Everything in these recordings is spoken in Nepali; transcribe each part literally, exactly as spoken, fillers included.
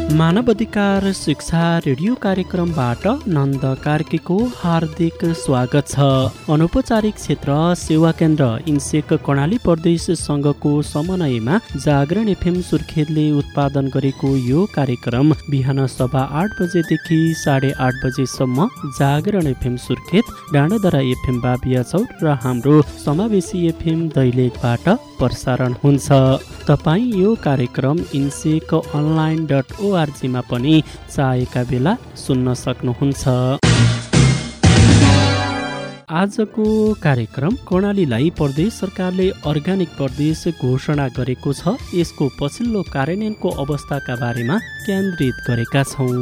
मानव अधिकार शिक्षा रेडियो कार्यक्रमबाट नन्द कार्कीको हार्दिक स्वागत छ। अनौपचारिक क्षेत्र सेवा केन्द्र इन्सेक कर्णाली प्रदेश संघको समन्वयमा जागरण एफएम सुर्खेतले उत्पादन गरेको यो कार्यक्रम बिहान सभा आठ बजेदेखि साढे आठ बजेसम्म जागरण एफएम सुर्खेत, डाँडादरा एफएम बाबियाचौर र हाम्रो समावेशी एफएम दैलेखबाट प्रसारण हुन्छ। तपाईँ यो कार्यक्रम इन्सेक अनलाइन डट ओआरजीमा पनि चाहेका बेला सुन्न सक्नुहुन्छ। आजको कार्यक्रम कर्णालीलाई प्रदेश सरकारले अर्ग्यानिक प्रदेश घोषणा गरेको छ, यसको पछिल्लो कार्यान्वयनको अवस्थाका बारेमा केन्द्रित गरेका छौँ।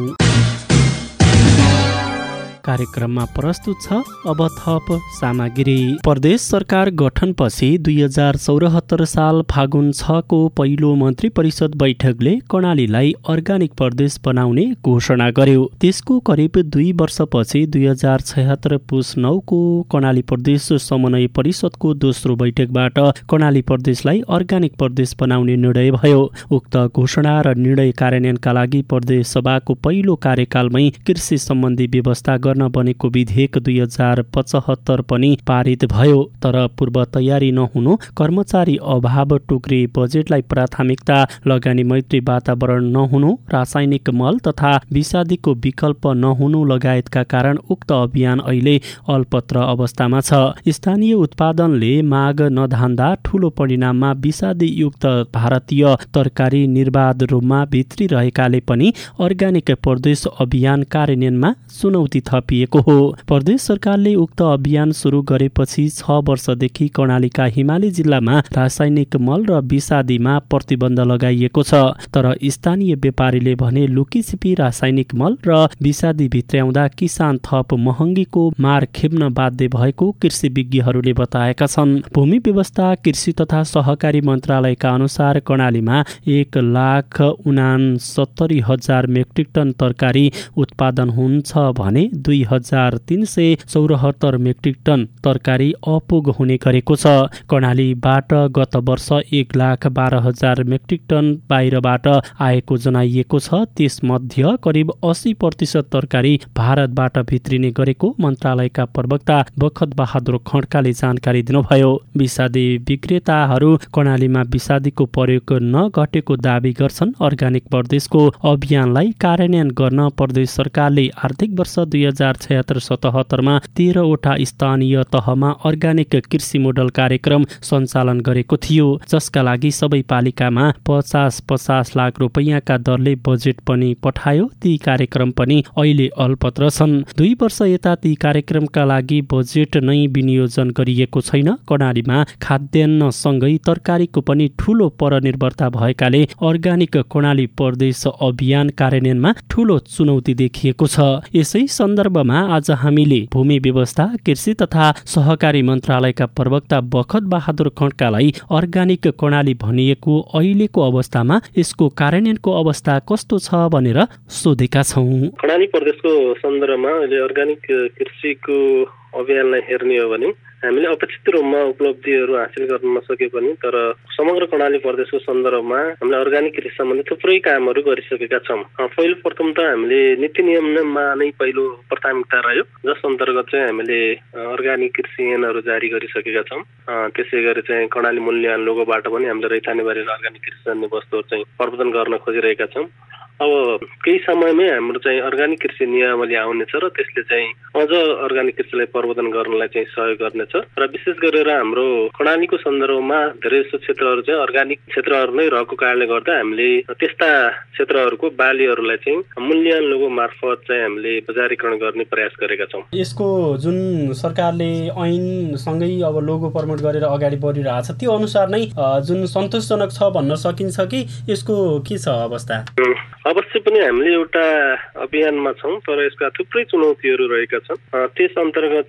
कार्यक्रममा प्रस्तुत छ अब थप सामग्री। प्रदेश सरकार गठनपछि दुई हजार चौरात्तर साल फागुन छको पहिलो मन्त्री परिषद बैठकले कर्णालीलाई अर्ग्यानिक प्रदेश बनाउने घोषणा गर्यो। त्यसको करिब दुई वर्षपछि दुई हजार छयत्तर पुस नौको कर्णाली प्रदेश समन्वय परिषदको दोस्रो बैठकबाट कर्णाली प्रदेशलाई अर्ग्यानिक प्रदेश बनाउने निर्णय भयो। उक्त घोषणा र निर्णय कार्यान्वयनका लागि प्रदेश सभाको पहिलो कार्यकालमै कृषि सम्बन्धी व्यवस्था गर्न बनेको विधेयक दुई हजार पचहत्तर पनि पारित भयो। तर पूर्व तयारी नहुनु, कर्मचारी अभाव, टोक्री बजेटलाई प्राथमिकता, लगानी मैत्री वातावरण नहुनु, रासायनिक मल तथा विषादीको विकल्प नहुनु लगायतका कारण उक्त अभियान अहिले अल्पत्र अवस्थामा छ। स्थानीय उत्पादनले माग नधान्दा ठूलो परिणाममा विषादी युक्त भारतीय तरकारी निर्बाध रूपमा भित्रिरहेकाले पनि अर्ग्यानिक प्रदेश अभियान कार्यान्वयनमा चुनौती थपिएको हो। प्रदेश सरकारले उक्त अभियान सुरु गरेपछि छ वर्षदेखि कर्णालीका हिमाली जिल्लामा रासायनिक मल र विषादीमा प्रतिबन्ध लगाइएको छ। तर स्थानीय व्यापारीले भने लुकीछिपी रासायनिक मल र विषादी भित्र्याउँदा किसान थप महँगीको मार खेप्न बाध्य भएको कृषि विज्ञहरूले बताएका छन्। भूमि व्यवस्था कृषि तथा सहकारी मन्त्रालयका अनुसार कर्णालीमा एक लाख उनासत्तरी हजार मेट्रिक टन तरकारी उत्पादन हुन्छ भने दुई हजार तीन सय चौरात्तर मेट्रिक टन तरकारी अपुग हुने गरेको छ। कर्णालीबाट गत वर्ष एक लाख बाह्र हजार मेट्रिक टन बाहिरबाट आएको जनाइएको छ। त्यसमध्ये करिब अस्सी प्रतिशत तरकारी भारतबाट भित्रिने गरेको मन्त्रालयका प्रवक्ता बखत बहादुर खड्काले जानकारी दिनुभयो। विषादी विक्रेताहरू कर्णालीमा विषादीको प्रयोग नघटेको दावी गर्छन्। अर्ग्यानिक प्रदेशको अभियानलाई कार्यान्वयन गर्न प्रदेश सरकारले आर्थिक वर्ष दुई हजार छयत्तर सतहत्तरमा तेह्रवटा स्थानीय तहमा अर्ग्यानिक कृषि मोडल कार्यक्रम सञ्चालन गरेको थियो, जसका लागि सबै पालिकामा पचास पचास लाख रुपैयाँका दरले बजेट पनि पठायो। ती कार्यक्रम पनि अहिले अल्पत्र छन्। दुई वर्ष यता ती कार्यक्रमका लागि बजेट नै विनियोजन गरिएको छैन। कर्णालीमा खाद्यान्नसँगै तरकारीको पनि ठूलो परनिर्भरता भएकाले अर्ग्यानिक कर्णाली प्रदेश अभियान कार्यान्वयनमा ठूलो चुनौती देखिएको छ। यसै सन्दर्भमा आज हामीले भूमि व्यवस्था कृषि तथा सहकारी मन्त्रालयका प्रवक्ता बखत बहादुर खड्कालाई अर्ग्यानिक कर्णाली भनिएको अहिलेको अवस्थामा यसको कार्यान्वयनको अवस्था कस्तो छ भनेर सोधेका छौँ। कर्णाली प्रदेशको सन्दर्भमा अहिले अर्ग्यानिक कृषिको अभियानलाई हेर्ने हो भने हामीले अपेक्षित रूपमा उपलब्धिहरू हासिल गर्न नसके पनि तर समग्र कर्णाली प्रदेशको सन्दर्भमा हामीले अर्ग्यानिक कृषि सम्बन्धी थुप्रै कामहरू गरिसकेका छौँ। पहिलो प्रथम त हामीले नीति नियममा नै पहिलो प्राथमिकता रह्यो, जस अन्तर्गत चाहिँ हामीले अर्ग्यानिक कृषि ऐनहरू जारी गरिसकेका छौँ। त्यसै गरी चाहिँ कर्णाली मूल्याङ्कन लोगोबाट पनि हामीले रैथाने बारे अर्ग्यानिक कृषि जन्य वस्तुहरू चाहिँ प्रवर्धन गर्न खोजिरहेका छौँ। अब केही समयमै हाम्रो चाहिँ अर्ग्यानिक कृषि नियमावली आउनेछ र त्यसले चाहिँ अझ अर्ग्यानिक कृषिलाई प्रवर्धन गर्नलाई चाहिँ सहयोग गर्नेछ। र विशेष गरेर हाम्रो कर्णालीको सन्दर्भमा धेरै जसो क्षेत्रहरू चाहिँ अर्ग्यानिक क्षेत्रहरू नै रहेको कारणले गर्दा हामीले त्यस्ता क्षेत्रहरूको बालीहरूलाई चाहिँ मूल्याङ्कन लोगो मार्फत चाहिँ हामीले बजारीकरण गर्ने प्रयास गरेका छौँ। यसको जुन सरकारले ऐनसँगै अब लोगो प्रमोट गरेर अगाडि बढिरहेछ त्यो अनुसार नै जुन सन्तोषजनक छ भन्न सकिन्छ कि यसको के छ अवस्था? अवश्य पनि हामीले एउटा अभियानमा छौँ, तर यसका थुप्रै चुनौतीहरू रहेका छन्। त्यस अन्तर्गत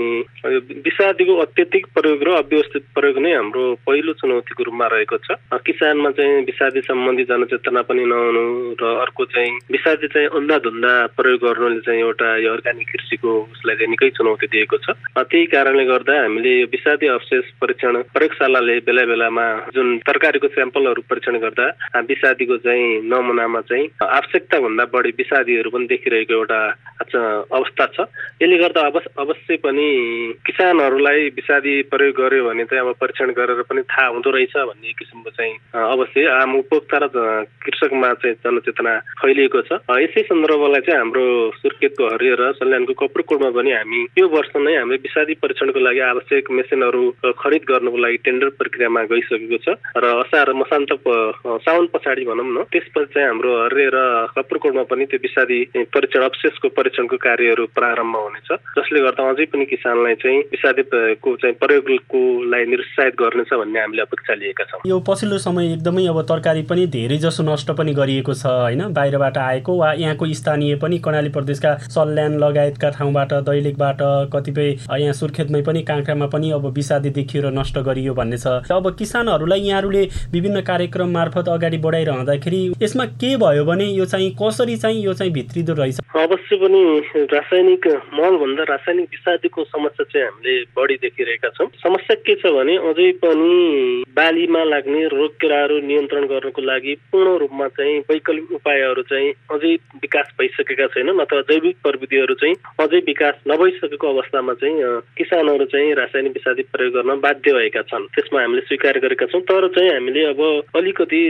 चाहिँ विषादीको अत्यधिक प्रयोग र अव्यवस्थित प्रयोग नै हाम्रो पहिलो चुनौतीको रूपमा रहेको छ। किसानमा चाहिँ विषादी सम्बन्धी जनचेतना पनि नहुनु र अर्को चाहिँ विषादी चाहिँ अन्धाधुन्दा प्रयोग गर्नुले चाहिँ एउटा यो अर्ग्यानिक कृषिको उसलाई चाहिँ निकै चुनौती दिएको छ। त्यही कारणले गर्दा हामीले विषादी अवशेष परीक्षण प्रयोगशालाले बेला बेलामा जुन तरकारीको स्याम्पलहरू परीक्षण गर्दा विषादीको चाहिँ नमुनामा चाहिँ चाहिँ आवश्यकता भन्दा बढी विषादीहरू पनि देखिरहेको एउटा अवस्था छ। यसले गर्दा अवश्य पनि किसानहरूलाई विषादी प्रयोग गर्यो भने चाहिँ अब परीक्षण गरेर पनि थाहा हुँदो रहेछ भन्ने किसिमको चाहिँ अवश्य आम उपभोक्ता र कृषकमा चाहिँ जनचेतना फैलिएको छ। यसै सन्दर्भलाई चाहिँ हाम्रो सुर्खेतको हरियो र सल्यानको कपुरकोटमा पनि हामी यो वर्ष नै हामीले विषादी परीक्षणको लागि आवश्यक मेसिनहरू खरिद गर्नको लागि टेन्डर प्रक्रियामा गइसकेको छ र असार मसान्त साउन पछाडि भनौँ न त्यसपछि चाहिँ हाम्रो हरियो र कपुरकोटमा पनि त्यो विषादी परीक्षण अवशेषको परीक्षणको कार्यहरू प्रारम्भ हुनेछ, जसले गर्दा अझै पनि किसानलाई चाहिँ विषादीको चाहिँ प्रयोगको लागि निरुत्साहित गर्नेछ भन्ने हामीले अपेक्षा लिएका छौँ। यो पछिल्लो समय एकदमै अब तरकारी पनि धेरै जसो नष्ट पनि गरिएको छ होइन, बाहिरबाट आएको वा यहाँको स्थानीय पनि कर्णाली प्रदेशका सल्यान लगायतका ठाउँबाट दैलेखबाट कतिपय यहाँ सुर्खेतमै पनि काँक्रामा पनि अब विषादी देखियो र नष्ट गरियो भन्ने छ। अब किसानहरूलाई यहाँहरूले विभिन्न कार्यक्रम मार्फत अगाडि बढाइरहँदाखेरि यसमा के भयो भने यो चाहिँ कसरी चाहिँ यो चाहिँ भित्रिँदो रहेछ? अवश्य पनि रासायनिक मल भन्दा रासायनिक विषादीको समस्या चाहिँ हामीले बढी देखिरहेका छौँ। समस्या के छ भने अझै पनि बालीमा लाग्ने रोग किराहरू नियन्त्रण गर्नको लागि पूर्ण रूपमा चाहिँ वैकल्पिक उपायहरू चाहिँ अझै विकास भइसकेका छैनन् अथवा जैविक प्रविधिहरू चाहिँ अझै विकास नभइसकेको अवस्थामा चाहिँ किसानहरू चाहिँ रासायनिक विषादी प्रयोग गर्न बाध्य भएका छन्। त्यसमा हामीले स्वीकार गरेका छौँ। तर चाहिँ हामीले अब अलिकति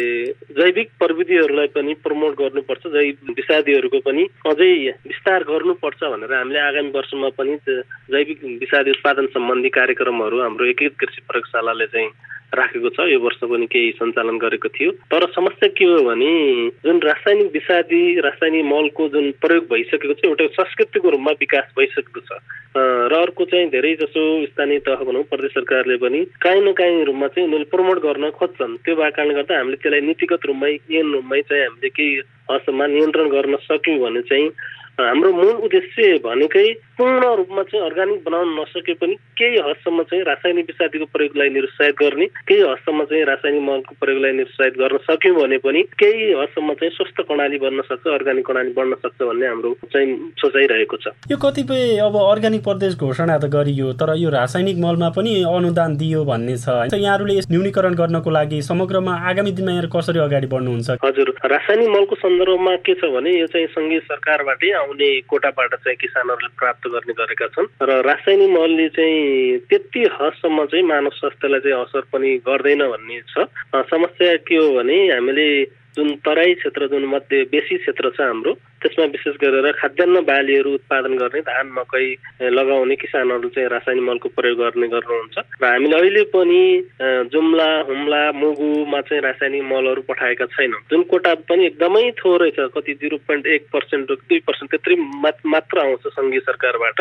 जैविक प्रविधिहरूलाई पनि प्रमोट गर्नुपर्छ, जैविक विषादीहरूको पनि अझै विस्तार गर्नुपर्छ भनेर हामीले आगामी वर्षमा पनि जैविक विषादी उत्पादन सम्बन्धी कार्यक्रमहरू हाम्रो एकीकृत कृषि प्रयोगशालाले चाहिँ राखेको छ। यो वर्ष पनि केही सञ्चालन गरेको थियो। तर समस्या के हो भने जुन रासायनिक विषादी रासायनिक मलको जुन प्रयोग भइसकेको छ एउटा संस्कृतिको रूपमा विकास भइसकेको छ र अर्को चाहिँ धेरै जसो स्थानीय तह भनौँ प्रदेश सरकारले पनि काहीँ न काहीँ रूपमा चाहिँ उनीहरूले प्रमोट गर्न खोज्छन्। त्यो भएको कारणले गर्दा हामीले त्यसलाई नीतिगत रूपमै ऐन रूपमै चाहिँ हामीले केही हदसम्म नियन्त्रण गर्न सक्यौँ भने चाहिँ हाम्रो मूल उद्देश्य भनेकै पूर्ण रूपमा चाहिँ अर्ग्यानिक बनाउन नसके पनि केही हदसम्म चाहिँ रासायनिक विषादीको प्रयोगलाई निरुत्साहित गर्ने, केही हदसम्म चाहिँ रासायनिक मलको प्रयोगलाई निरुत्साहित गर्न सक्यौँ भने पनि केही हदसम्म चाहिँ स्वस्थ कर्णाली बन्न सक्छ, अर्ग्यानिक कर्णाली बन्न सक्छ भन्ने हाम्रो चाहिँ सोचाइरहेको छ। यो कतिपय अब अर्ग्यानिक प्रदेश घोषणा त गरियो तर यो रासायनिक मलमा पनि अनुदान दियो भन्ने छ। यहाँहरूले न्यूनीकरण गर्नको लागि समग्रमा आगामी दिनमा यहाँ कसरी अगाडि बढ्नुहुन्छ? हजुर, रासायनिक मलको सन्दर्भमा के छ भने यो चाहिँ सङ्घीय सरकारबाटै आउने कोटाबाट चाहिँ किसानहरूले प्राप्त गर्ने गरेका छन् र रासायनिक मलले चाहिँ त्यति हदसम्म चाहिँ मानव स्वास्थ्यलाई चाहिँ असर पनि गर्दैन भन्ने छ। समस्या के हो भने हामीले जुन तराई क्षेत्र जुन मध्य बेसी क्षेत्र छ हाम्रो त्यसमा विशेष गरेर खाद्यान्न बालीहरू उत्पादन गर्ने धान मकै लगाउने किसानहरू चाहिँ रासायनिक मलको प्रयोग गर्ने गर्नुहुन्छ र हामीले अहिले पनि जुम्ला हुम्ला मुगुमा चाहिँ रासायनिक मलहरू पठाएका छैनौँ। जुन कोटा पनि एकदमै थोरै छ, कति जिरो पोइन्ट एक पर्सेन्ट दुई पर्सेन्ट त्यत्रै मात्र आउँछ सङ्घीय सरकारबाट।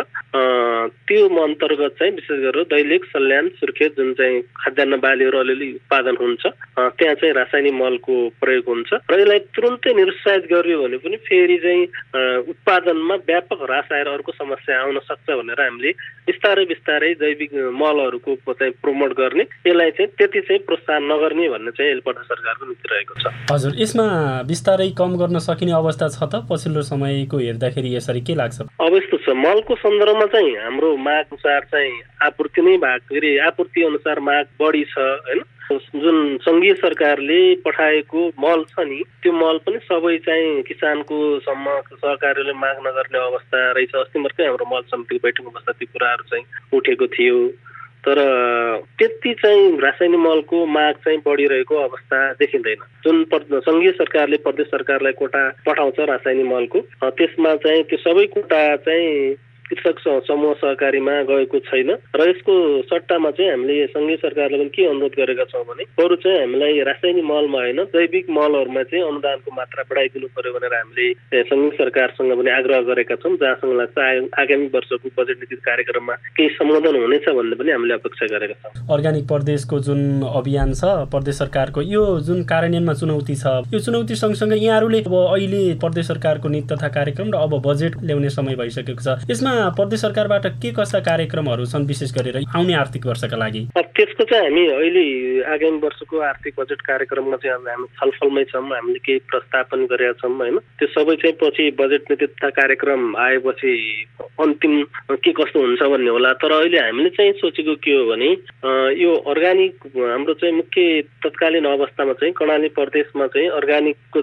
त्यो अन्तर्गत चाहिँ विशेष गरेर दैलेख सल्यान सुर्खेत जुन चाहिँ खाद्यान्न बालीहरू अलिअलि उत्पादन हुन्छ त्यहाँ चाहिँ रासायनिक मलको प्रयोग हुन्छ र यसलाई तुरुन्तै निरुत्साहित गरियो भने पनि फेरि चाहिँ उत्पादनमा व्यापक ह्रास आएर अर्को समस्या आउन सक्छ भनेर हामीले बिस्तारै बिस्तारै जैविक मलहरूको चाहिँ प्रमोट गर्ने, यसलाई चाहिँ त्यति चाहिँ प्रोत्साहन नगर्ने भन्ने चाहिँ एलपट सरकारको नीति रहेको छ। हजुर, यसमा बिस्तारै कम गर्न सकिने अवस्था छ त? पछिल्लो समयको हेर्दाखेरि यसरी के लाग्छ? अब यस्तो छ, मलको सन्दर्भमा चाहिँ हाम्रो माग अनुसार चाहिँ आपूर्ति नै भएको, फेरि आपूर्ति अनुसार माग बढी छ होइन। जुन सङ्घीय सरकारले पठाएको मल छ नि त्यो मल पनि सबै चाहिँ किसानको सम्म सहकारीले माग नगर्ने अवस्था रहेछ। अस्ति मात्रै हाम्रो मल समितिको बैठकमा बस्दा ती कुराहरू चाहिँ उठेको थियो। तर त्यति चाहिँ रासायनिक मलको माग चाहिँ बढिरहेको अवस्था देखिँदैन। जुन सङ्घीय सरकारले प्रदेश सरकारलाई कोटा पठाउँछ रासायनिक मलको त्यसमा चाहिँ त्यो सबै कोटा चाहिँ कृषक समूह सहकारीमा गएको छैन र यसको सट्टामा चाहिँ हामीले सङ्घीय सरकारले पनि के अनुरोध गरेका छौँ भने बरु चाहिँ हामीलाई रासायनिक मलमा होइन जैविक मलहरूमा चाहिँ अनुदानको मात्रा बढाइदिनु पर्यो भनेर हामीले सङ्घीय सरकारसँग पनि आग्रह गरेका छौँ। जहाँसँग लाग्छ आगामी वर्षको बजेट नीति कार्यक्रममा केही सम्बोधन हुनेछ भन्ने पनि हामीले अपेक्षा गरेका छौँ। अर्ग्यानिक प्रदेशको जुन अभियान छ प्रदेश सरकारको यो जुन कार्यान्वयनमा चुनौती छ, यो चुनौती सँगसँगै यहाँहरूले अब अहिले प्रदेश सरकारको नीति तथा कार्यक्रम र अब बजेट ल्याउने समय भइसकेको छ, यसमा प्रदेश सरकारबाट के कस्ता कार्यक्रमहरू छन् विशेष गरेर आउने आर्थिक वर्षका लागि? त्यसको चाहिँ हामी अहिले आगामी वर्षको आर्थिक बजेट कार्यक्रममा चाहिँ हामी छलफलमै छौँ। हामीले केही प्रस्ताव पनि गरेका छौँ होइन। त्यो सबै चाहिँ पछि बजेट नीति तथा कार्यक्रम आएपछि अन्तिम के कस्तो हुन्छ भन्ने होला। तर अहिले हामीले चाहिँ सोचेको के हो भने यो अर्ग्यानिक हाम्रो चाहिँ मुख्य तत्कालीन अवस्थामा चाहिँ कर्णाली प्रदेशमा चाहिँ अर्ग्यानिकको चाहिँ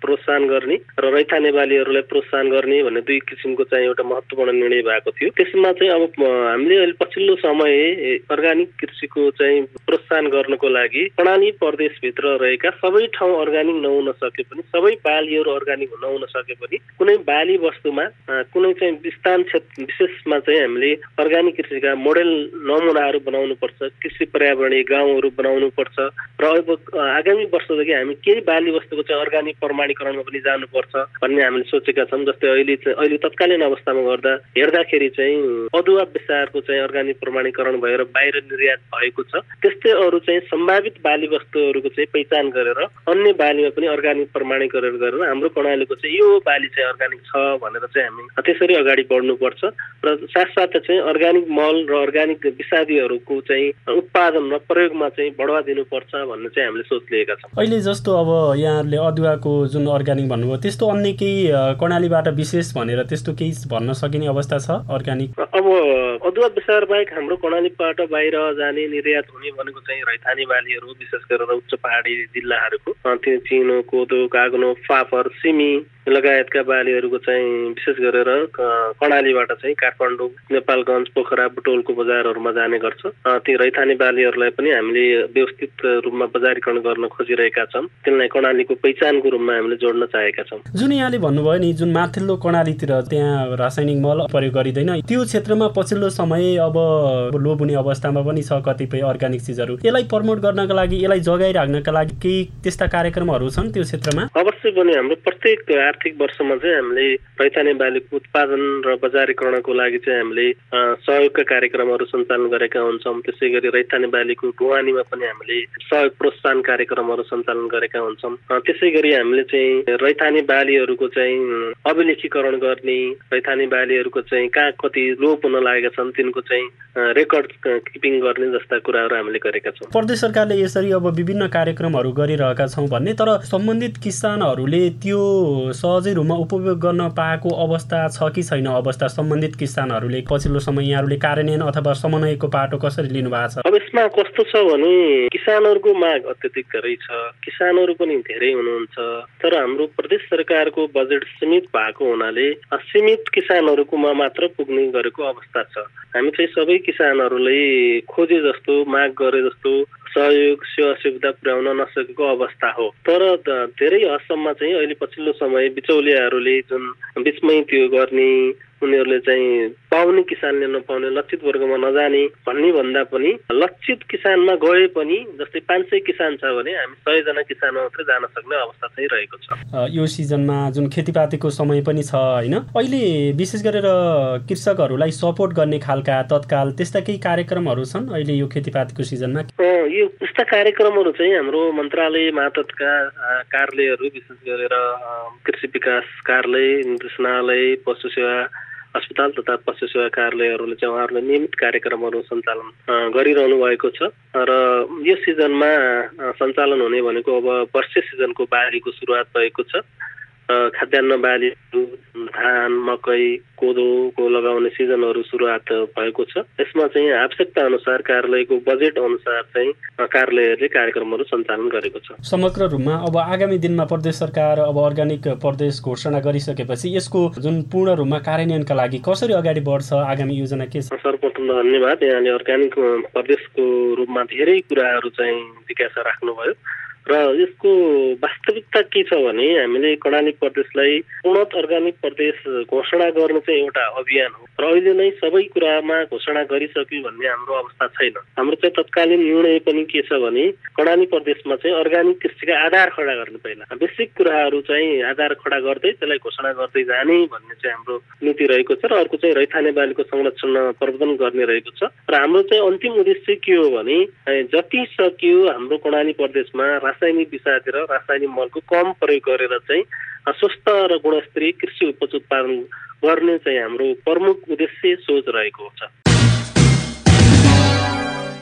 प्रोत्साहन गर्ने र रैथाने बालीहरूलाई प्रोत्साहन गर्ने भन्ने दुई किसिमको चाहिँ एउटा महत्त्वपूर्ण निर्णय भएको थियो। त्यसमा चाहिँ अब हामीले अहिले पछिल्लो समय अर्ग्यानिक कृषिको चाहिँ प्रोत्साहन गर्नको लागि कर्णाली प्रदेशभित्र रहेका सबै ठाउँ अर्ग्यानिक नहुन सके पनि, सबै बालीहरू अर्ग्यानिक नहुन सके पनि कुनै बाली वस्तुमा कुनै चाहिँ स्थान क्षेत्र विशेषमा चाहिँ हामीले अर्ग्यानिक कृषिका मोडेल नमुनाहरू बनाउनु पर्छ, कृषि पर्यावरणीय गाउँहरू बनाउनु पर्छ र अब आगामी वर्षदेखि हामी केही बाली वस्तुको चाहिँ अर्ग्यानिक प्रमाणीकरणमा पनि जानुपर्छ भन्ने हामीले सोचेका छौँ। जस्तै अहिले अहिले तत्कालीन अवस्थामा गर्दा हेर्दाखेरि चाहिँ अदुवा बेसारको चाहिँ अर्ग्यानिक प्रमाणीकरण भएर बाहिर निर्यात भएको छ। त्यस्तै अरू चाहिँ सम्भावित बाली वस्तुहरूको चाहिँ पहिचान गरेर अन्य बालीमा पनि अर्ग्यानिक प्रमाणीकरण गरेर हाम्रो कर्णालीको चाहिँ यो बाली चाहिँ अर्ग्यानिक छ भनेर चाहिँ हामी त्यसरी अगाडि बढ्नुपर्छ र साथसाथै चाहिँ अर्ग्यानिक मल र अर्ग्यानिक विषादीहरूको चाहिँ उत्पादन र प्रयोगमा चाहिँ बढावा दिनुपर्छ भन्ने चाहिँ हामीले सोच लिएका छौँ। अहिले जस्तो अब यहाँहरूले अदुवाको जुन अर्ग्यानिक भन्नुभयो त्यस्तो अन्य केही कर्णालीबाट विशेष भनेर त्यस्तो केही भन्न सकिने अवस्था छ अर्ग्यानिक? अब अदुवा बेसार बाहेक हाम्रो कर्णालीबाट बाहिर जाने निर्यात हुने भनेको चाहिँ रैथाने बालीहरू, विशेष गरेर उच्च पहाडी जिल्लाहरूको त्यो चिनो, कोदो, काग्नो, फापर, सिमी लगायतका बालीहरूको चाहिँ विशेष गरेर कर्णालीबाट चाहिँ काठमाडौँ, नेपालगञ्ज, पोखरा, बुटोलको बजारहरूमा जाने गर्छ। ती रैथाने बालीहरूलाई पनि हामीले व्यवस्थित रूपमा बजारीकरण गर्न खोजिरहेका छौँ। त्यसलाई कर्णालीको पहिचानको रूपमा हामीले जोड्न चाहेका छौँ। जुन यहाँले भन्नुभयो नि जुन माथिल्लो कर्णालीतिर त्यहाँ रासायनिक मल प्रयोग गरिँदैन, त्यो क्षेत्रमा पछिल्लो समय अब लोप हुने अवस्थामा पनि छ कतिपय अर्ग्यानिक चिजहरू। यसलाई प्रमोट गर्नका लागि, यसलाई जगाइराख्नका लागि केही त्यस्ता कार्यक्रमहरू छन् त्यो क्षेत्रमा? अवश्य पनि हाम्रो प्रत्येक आर्थिक वर्षमा चाहिँ हामीले रैथाने बालीको उत्पादन र बजारीकरणको लागि चाहिँ हामीले सहयोगका कार्यक्रमहरू सञ्चालन गरेका हुन्छौँ। त्यसै गरी रैथाने बालीको ढुवानीमा पनि हामीले सहयोग प्रोत्साहन कार्यक्रमहरू सञ्चालन गरेका हुन्छौँ। त्यसै गरी हामीले चाहिँ रैथाने बालीहरूको चाहिँ अभिलेखीकरण गर्ने, रैथाने बालीहरूको चाहिँ कहाँ कति लोप हुन लागेका छन् तिनको चाहिँ रेकर्ड किपिङ गर्ने जस्ता कुराहरू हामीले गरेका छौँ। प्रदेश सरकारले यसरी अब विभिन्न कार्यक्रमहरू गरिरहेका छौँ भन्ने, तर सम्बन्धित किसानहरूले त्यो सहजै रूपमा उपयोग गर्न पाएको अवस्था छ कि छैन? अवस्था सम्बन्धित किसानहरूले पछिल्लो समय यहाँहरूले कार्यान्वयन अथवा समन्वयको बाटो कसरी लिनु भएको छ? अब यसमा कस्तो छ भने किसानहरूको माग अत्यधिक धेरै छ, किसानहरू पनि धेरै हुनुहुन्छ, तर हाम्रो प्रदेश सरकारको बजेट सीमित भएको हुनाले सीमित किसानहरूकोमा मात्र पुग्ने गरेको अवस्था छ। हामी चाहिँ सबै किसानहरूले खोजे जस्तो, माग गरे जस्तो सहयोग सेवा सुविधा पुर्याउन नसकेको अवस्था हो। तर धेरै हदसम्म चाहिँ अहिले पछिल्लो समय बिचौलियाहरूले जुन बिचमै त्यो गर्ने, उनीहरूले चाहिँ पाउने किसानले नपाउने, लक्षित वर्गमा नजाने भन्ने भन्दा पनि लक्षित किसानमा गए पनि जस्तै पाँच सय किसान छ भने हामी सयजना किसानमा मात्रै जान सक्ने अवस्था चाहिँ रहेको छ। यो सिजनमा जुन खेतीपातीको समय पनि छ होइन, अहिले विशेष गरेर कृषकहरूलाई सपोर्ट गर्ने खालका तत्काल त्यस्ता केही कार्यक्रमहरू छन् अहिले यो खेतीपातीको सिजनमा? यो यस्ता कार्यक्रमहरू चाहिँ हाम्रो मन्त्रालय मातहतका कार्यालयहरू, विशेष गरेर कृषि विकास कार्यालय, निर्देशनालय, पशु सेवा अस्पताल तथा पशु सेवा कार्यालयहरूले चाहिँ उहाँहरूले नियमित कार्यक्रमहरू सञ्चालन गरिरहनु भएको छ र यो सिजनमा सञ्चालन हुने भनेको अब वर्षे सिजनको बालीको सुरुवात भएको छ। खाद्यान्न बालीहरू, धान, मकै, कोदोको लगाउने सिजनहरू सुरुवात भएको छ। यसमा चाहिँ आवश्यकता अनुसार कार्यालयको बजेट अनुसार चाहिँ कार्यालयहरूले कार्यक्रमहरू सञ्चालन गरेको छ। समग्र रूपमा अब आगामी दिनमा प्रदेश सरकार अब अर्ग्यानिक प्रदेश घोषणा गरिसकेपछि यसको जुन पूर्ण रूपमा कार्यान्वयनका लागि कसरी अगाडि बढ्छ, आगामी योजना के छ? सर्वप्रथम धन्यवाद। यहाँले अर्ग्यानिक प्रदेशको रूपमा धेरै कुराहरू चाहिँ जिज्ञासा राख्नुभयो र यसको वास्तविकता के छ भने हामीले कर्णाली प्रदेशलाई पूर्णत अर्ग्यानिक प्रदेश घोषणा गर्नु चाहिँ एउटा अभियान हो र अहिले नै सबै कुरामा घोषणा गरिसक्यो भन्ने हाम्रो अवस्था छैन। हाम्रो चाहिँ तत्कालीन निर्णय पनि के छ भने कर्णाली प्रदेशमा चाहिँ अर्ग्यानिक कृषिका आधार खडा गर्ने, पहिला बेसिक कुराहरू चाहिँ आधार खडा गर्दै त्यसलाई घोषणा गर्दै जाने भन्ने चाहिँ हाम्रो नीति रहेको छ र अर्को चाहिँ रैथाने बालीको संरक्षण प्रवर्धन गर्ने रहेको छ र हाम्रो चाहिँ अन्तिम उद्देश्य के हो भने जति सक्यो हाम्रो कर्णाली प्रदेशमा रासायनिक विषादी र रासायनिक मलको कम प्रयोग गरेर चाहिँ स्वस्थ र गुणस्तरीय कृषि उपज उत्पादन गर्ने चाहिँ हाम्रो प्रमुख उद्देश्य सोच रहेको छ।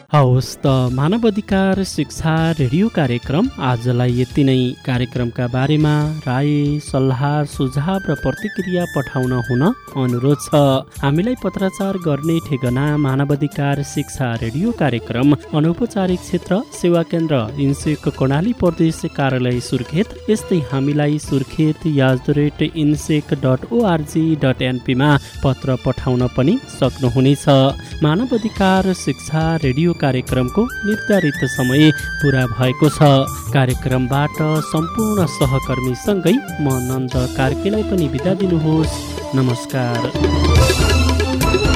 हवस् त मानव अधिकार शिक्षा रेडियो कार्यक्रम आजलाई यति नै। कार्यक्रमका बारेमा राय सल्लाह सुझाव र प्रतिक्रिया पठाउन हुन अनुरोध छ। हामीलाई पत्राचार गर्ने ठेगाना मानव अधिकार शिक्षा रेडियो कार्यक्रम अनौपचारिक क्षेत्र सेवा केन्द्र इन्सेक कर्णाली प्रदेश कार्यालय सुर्खेत। यस्तै हामीलाई सुर्खेत याज the rate INSEC dot ORG dot एनपीमा पत्र पठाउन पनि सक्नुहुनेछ। मानव अधिकार शिक्षा रेडियो कार्यक्रमको निर्धारित समय पुरा भएको छ। कार्यक्रमबाट सम्पूर्ण सहकर्मीसँगै म नन्द कार्कीलाई पनि बिदा दिनुहोस्। नमस्कार।